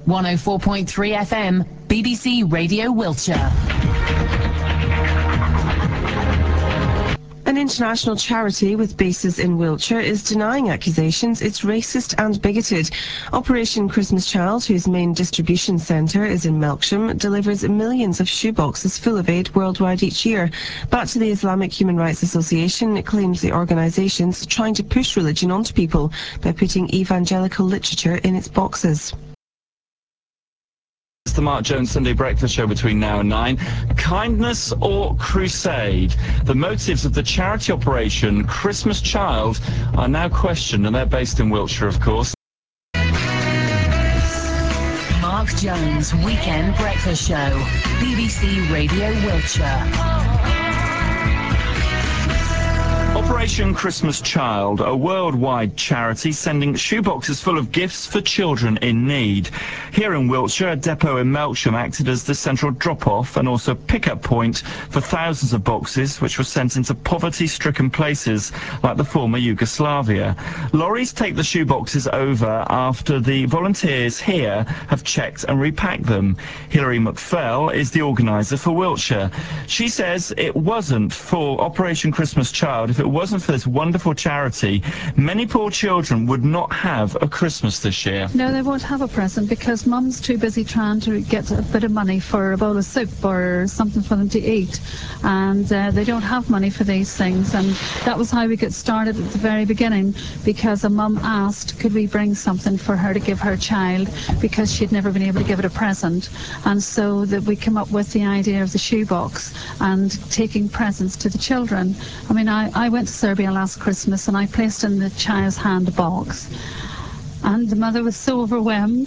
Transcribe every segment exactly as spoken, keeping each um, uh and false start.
one oh four point three F M, B B C Radio Wiltshire. An international charity with bases in Wiltshire is denying accusations it's racist and bigoted. Operation Christmas Child, whose main distribution centre is in Melksham, delivers millions of shoeboxes full of aid worldwide each year. But the Islamic Human Rights Association claims the organisation's trying to push religion onto people by putting evangelical literature in its boxes. It's the Mark Jones Sunday Breakfast Show between now and nine. Kindness or crusade? The motives of the charity operation Christmas Child are now questioned, and they're based in Wiltshire, of course. Mark Jones Weekend Breakfast Show, B B C Radio Wiltshire. Operation Christmas Child, a worldwide charity sending shoeboxes full of gifts for children in need. Here in Wiltshire, a depot in Melksham acted as the central drop-off and also pick-up point for thousands of boxes which were sent into poverty-stricken places like the former Yugoslavia. Lorries take the shoeboxes over after the volunteers here have checked and repacked them. Hilary McPhail is the organiser for Wiltshire. She says it wasn't for Operation Christmas Child. If it wasn't for this wonderful charity, many poor children would not have a Christmas this year. No, they won't have a present because mum's too busy trying to get a bit of money for a bowl of soup or something for them to eat, and uh, they don't have money for these things. And that was how we got started at the very beginning, because a mum asked could we bring something for her to give her child because she'd never been able to give it a present, and so that we came up with the idea of the shoebox and taking presents to the children. I mean, I, I went to Serbia last Christmas and I placed in the child's hand a box, and the mother was so overwhelmed.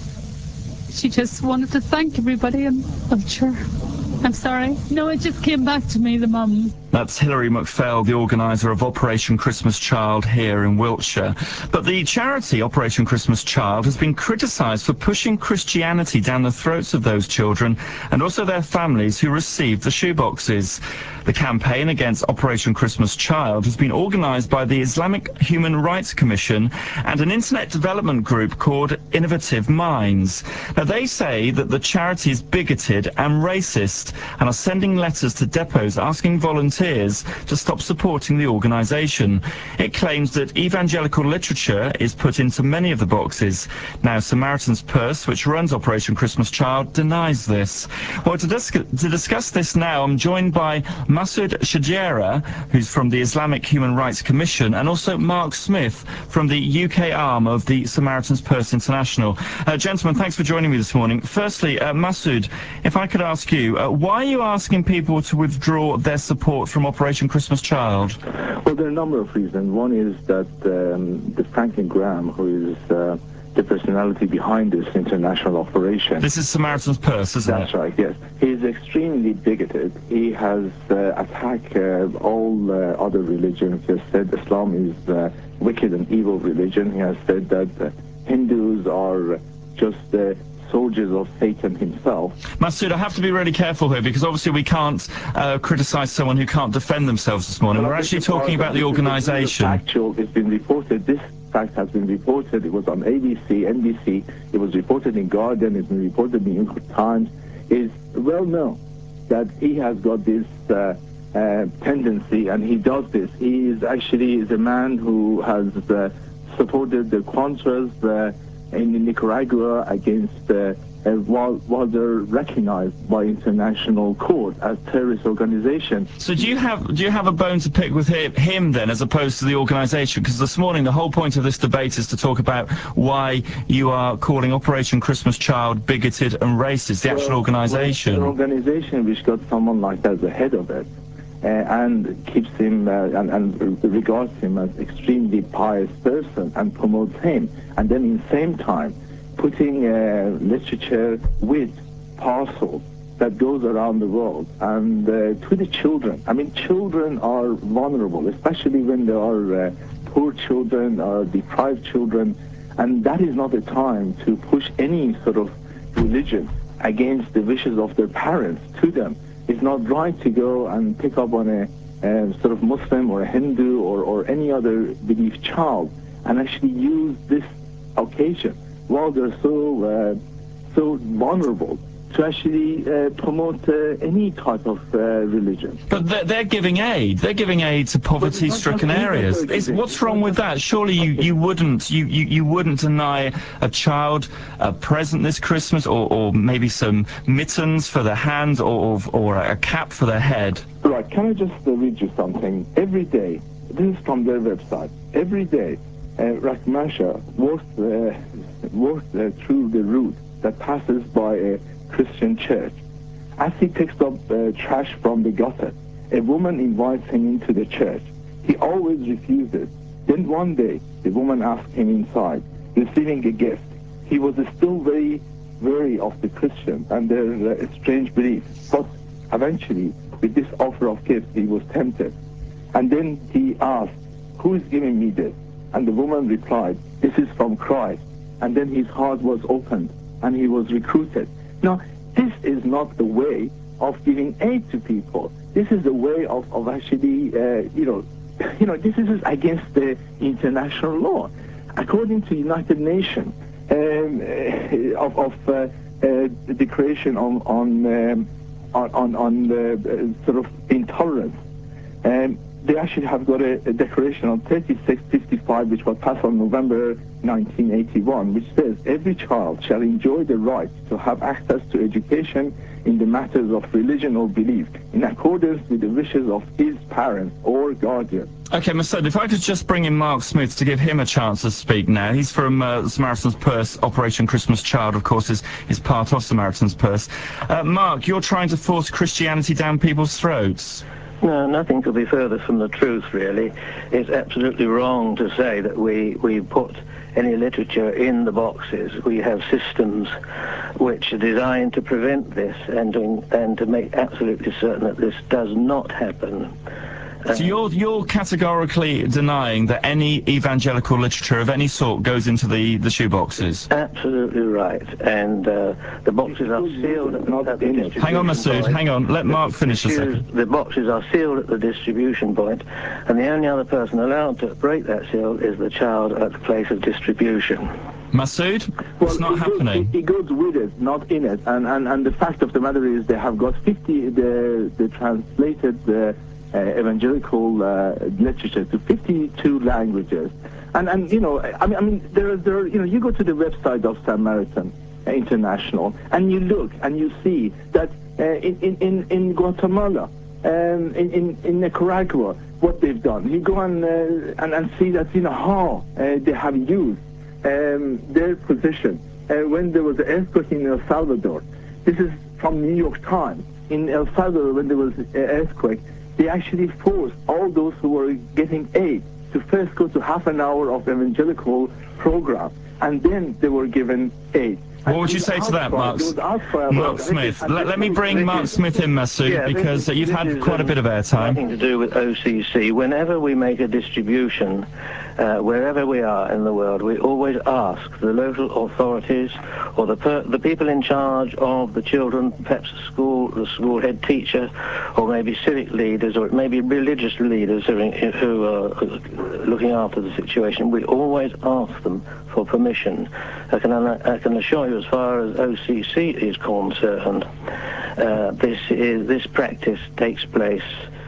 She just wanted to thank everybody in Wiltshire. I'm sorry. No, it just came back to me, the mum. That's Hilary McPhail, the organiser of Operation Christmas Child here in Wiltshire. But the charity, Operation Christmas Child, has been criticised for pushing Christianity down the throats of those children and also their families who received the shoeboxes. The campaign against Operation Christmas Child has been organised by the Islamic Human Rights Commission and an internet development group called Innovative Minds. Now, they say that the charity is bigoted and racist and are sending letters to depots asking volunteers to stop supporting the organisation. It claims that evangelical literature is put into many of the boxes. Now, Samaritan's Purse, which runs Operation Christmas Child, denies this. Well, to, dis to discuss this now, I'm joined by Masood Shajera, who's from the Islamic Human Rights Commission, and also Mark Smith from the U K arm of the Samaritan's Purse International. Uh, gentlemen, thanks for joining me this morning. Firstly, uh, Masood, if I could ask you, uh, why are you asking people to withdraw their support from Operation Christmas Child? Well, there are a number of reasons. One is that um, the Franklin Graham, who is uh, the personality behind this international operation. This is Samaritan's Purse, isn't That's it? right, yes. He is extremely bigoted. He has uh, attacked uh, all uh, other religions. He has said Islam is uh, wicked and evil religion. He has said that uh, Hindus are just uh, soldiers of Satan himself. Masood, I have to be really careful here because obviously we can't uh, criticise someone who can't defend themselves this morning. Well, We're actually talking about the organisation. Actual, it's been reported. This fact has been reported. It was on A B C, N B C. It was reported in Guardian. It's been reported in the New York Times. It's well known that he has got this uh, uh, tendency, and he does this. He is actually is a man who has uh, supported the Contras uh, in Nicaragua against, uh, uh, while, while they're recognized by international court as terrorist organization. So do you have do you have a bone to pick with him, him then, as opposed to the organisation? Because this morning the whole point of this debate is to talk about why you are calling Operation Christmas Child bigoted and racist, the actual well, organisation. Well, an organisation which got someone like that as the head of it, Uh, and keeps him uh, and, and regards him as extremely pious person and promotes him, and then in the same time putting uh, literature with parcels that goes around the world and uh, to the children. I mean, children are vulnerable, especially when they are uh, poor children or deprived children, and that is not the time to push any sort of religion against the wishes of their parents to them. It's not right to go and pick up on a, a sort of Muslim or a Hindu or, or any other belief child and actually use this occasion while they're so uh, so vulnerable to actually uh, promote uh, any type of uh, religion. But they're, they're giving aid. They're giving aid to poverty-stricken areas. Is, what's wrong with that? Surely you, you wouldn't you, you, you wouldn't deny a child a present this Christmas, or, or maybe some mittens for their hands, or, or or a cap for their head. Right. Can I just uh, read you something? Every day, this is from their website. Every day, uh, Rahmasha walks uh, walks uh, through the route that passes by a Christian church. As he picks up uh, trash from the gutter, a woman invites him into the church. He always refuses. Then one day, the woman asks him inside, receiving a gift. He was still very wary of the Christians and their uh, strange beliefs. But eventually, with this offer of gifts, he was tempted. And then he asked, "Who is giving me this?" And the woman replied, "This is from Christ." And then his heart was opened and he was recruited. Now, this is not the way of giving aid to people. This is the way of, of actually, uh, you know, you know, this is against the international law. According to United Nations, um, uh, of, of uh, uh, the Declaration on on um, on, on, on the uh, sort of intolerance, um, they actually have got a, a declaration on thirty-six fifty-five, which was passed on November nineteen eighty-one, which says every child shall enjoy the right to have access to education in the matters of religion or belief in accordance with the wishes of his parents or guardian. Okay, Masood, if I could just bring in Mark Smith to give him a chance to speak now. He's from uh, Samaritan's Purse. Operation Christmas Child, of course, is, is part of Samaritan's Purse. Uh, Mark, you're trying to force Christianity down people's throats. No, nothing could be further from the truth, really. It's absolutely wrong to say that we, we put any literature in the boxes. We have systems which are designed to prevent this and to, and to make absolutely certain that this does not happen. So you're, you're categorically denying that any evangelical literature of any sort goes into the, the shoeboxes? Absolutely right. And uh, the boxes are sealed at, at the distribution Hang on, Masood, point. hang on. Let Mark finish a second. The boxes are sealed at the distribution point, and the only other person allowed to break that seal is the child at the place of distribution. Masood, well, it's not it happening. Goes, it, it goes with it, not in it. And, and, and the fact of the matter is they have got fifty, the, the translated uh, uh, evangelical uh, literature to fifty-two languages. And, and you know, I mean, I mean there, there, you know, you go to the website of Samaritan International and you look and you see that uh, in, in, in Guatemala, um, in, in, in Nicaragua, what they've done. You go and, uh, and, and see that, you know, how uh, they have used Um, their position uh, when there was an earthquake in El Salvador. This is from New York Times. In El Salvador, when there was an earthquake, they actually forced all those who were getting aid to first go to half an hour of evangelical program, and then they were given aid. What would you say to that, Mark, Mark Smith? Let, let me bring Mark Smith in, Masood, yeah, because is, you've had is, quite um, a bit of airtime. Nothing to do with O C C. Whenever we make a distribution, uh, wherever we are in the world, we always ask the local authorities or the per the people in charge of the children, perhaps the school, the school head teacher, or maybe civic leaders, or it may be religious leaders who are, who are looking after the situation. We always ask them for permission. I can, I can assure you, as far as O C C is concerned, uh, this is this practice takes place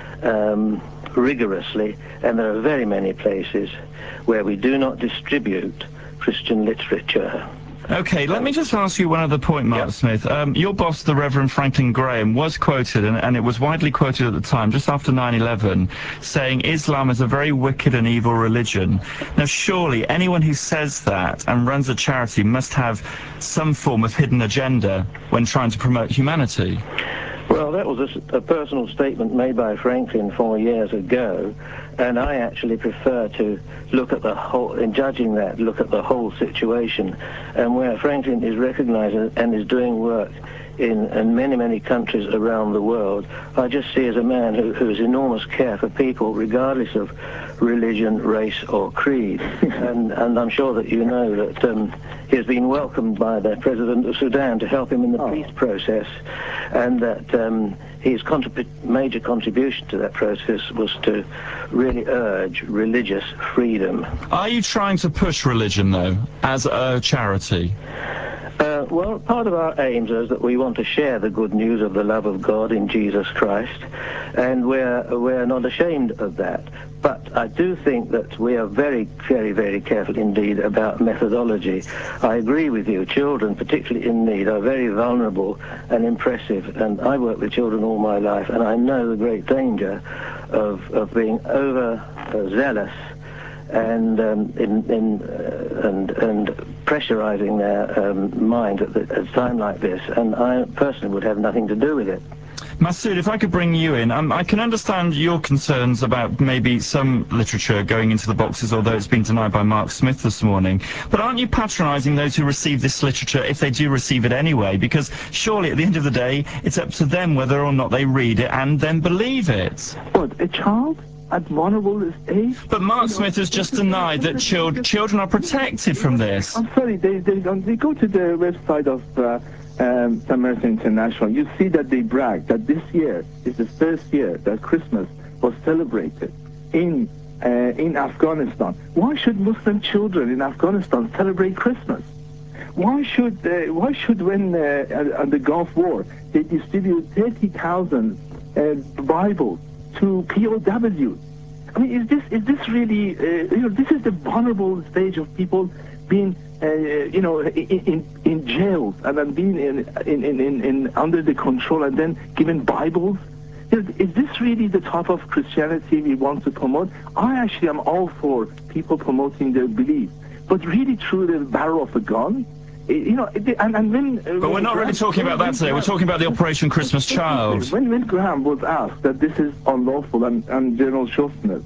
um, rigorously, and there are very many places where we do not distribute Christian literature. Okay, let me just ask you one other point, Mark yep. Smith. Um, your boss, the Reverend Franklin Graham, was quoted, and, and it was widely quoted at the time, just after nine eleven, saying Islam is a very wicked and evil religion. Now, surely anyone who says that and runs a charity must have some form of hidden agenda when trying to promote humanity. Well, that was a, a personal statement made by Franklin four years ago, and I actually prefer to look at the whole, in judging that, look at the whole situation, and where Franklin is recognized and is doing work in, in many, many countries around the world. I just see as a man who, who has enormous care for people, regardless of religion, race, or creed. and, and I'm sure that you know that um, he has been welcomed by the President of Sudan to help him in the oh. peace process, and that um, his contrib major contribution to that process was to really urge religious freedom. Are you trying to push religion, though, as a charity? Uh, Uh, well, part of our aims is that we want to share the good news of the love of God in Jesus Christ, and we're, we're not ashamed of that. But I do think that we are very, very, very careful indeed about methodology. I agree with you. Children, particularly in need, are very vulnerable and impressive. And I work with children all my life, and I know the great danger of, of being over-zealous and um, in, in uh, and and pressurizing their um, mind at, the, at a time like this. And I personally would have nothing to do with it. Masood, if I could bring you in, um, I can understand your concerns about maybe some literature going into the boxes, although it's been denied by Mark Smith this morning. But aren't you patronising those who receive this literature if they do receive it anyway? Because surely at the end of the day, it's up to them whether or not they read it and then believe it. What, a child at vulnerable age? But Mark Smith has just denied that child, children are protected from this. I'm sorry, they, they, they go to the website of uh, um, Samaritan International. You see that they brag that this year is the first year that Christmas was celebrated in uh, in Afghanistan. Why should Muslim children in Afghanistan celebrate Christmas? Why should uh, why should when uh, on the Gulf War they distribute thirty thousand uh, Bibles to P O Ws? I mean, is this is this really uh, you know this is the vulnerable stage of people being uh, you know in, in in jails and then being in in, in in in under the control and then given Bibles? You know, is this really the type of Christianity we want to promote? I actually am all for people promoting their beliefs, but really through the barrel of a gun. You know, and, and when... Uh, but we're not really talking about that today. We're talking about the Operation Christmas Child. When, when Graham was asked that this is unlawful, and, and General Shostakov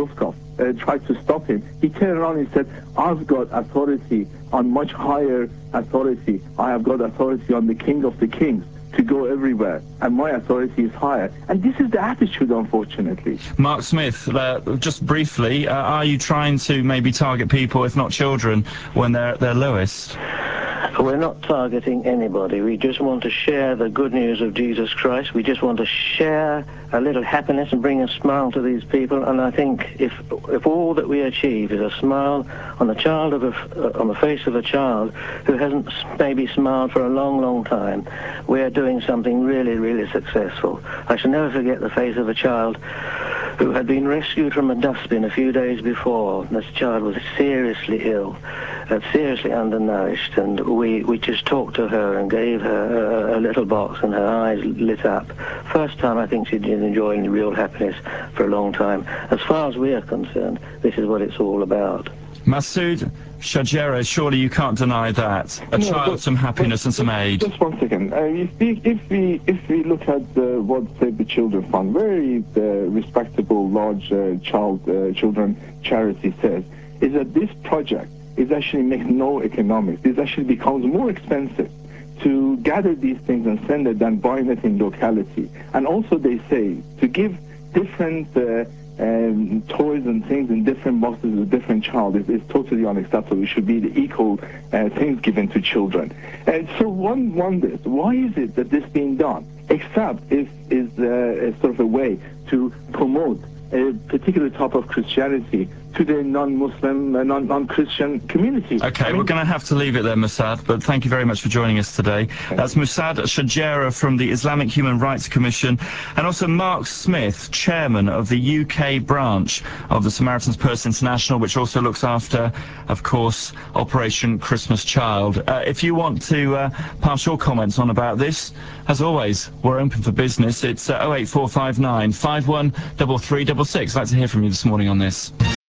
uh, tried to stop him, he turned around and said, I've got authority on much higher authority. I have got authority on the King of the Kings to go everywhere, and my authority is higher. And this is the attitude, unfortunately. Mark Smith, uh, just briefly, uh, are you trying to maybe target people, if not children, when they're at their lowest? We're not targeting anybody. We just want to share the good news of Jesus Christ. We just want to share a little happiness and bring a smile to these people. And I think if if all that we achieve is a smile on the child of a, uh, on the face of a child who hasn't maybe smiled for a long, long time, we are doing something really, really successful. I shall never forget the face of a child who had been rescued from a dustbin a few days before. This child was seriously ill, uh, seriously undernourished, and we, we just talked to her and gave her a, a little box, and her eyes lit up. First time I think she'd been enjoying real happiness for a long time. As far as we are concerned, this is what it's all about. Masood Shajera, surely you can't deny that. A No, child, but, some happiness but, and some aid. Just one second. Uh, if, we, if we if we look at uh, what Save the Children Fund, very uh, respectable, large uh, child uh, children charity says, is that this project is actually makes no economics. This actually becomes more expensive to gather these things and send it than buying it in locality. And also they say to give different uh, Um, toys and things in different boxes with different child is, is totally unacceptable. It should be the equal uh, things given to children. And so one wonders, why is it that this being done? Except if is uh, a sort of a way to promote a particular type of Christianity to the non-Muslim, uh, non- non-Christian community. Okay, I mean, we're going to have to leave it there, Musad, but thank you very much for joining us today. That's Musad Shajera from the Islamic Human Rights Commission, and also Mark Smith, chairman of the U K branch of the Samaritan's Purse International, which also looks after, of course, Operation Christmas Child. Uh, if you want to uh, pass your comments on about this, as always, we're open for business. It's uh, oh eight four five nine, five one three three six six. I'd like to hear from you this morning on this.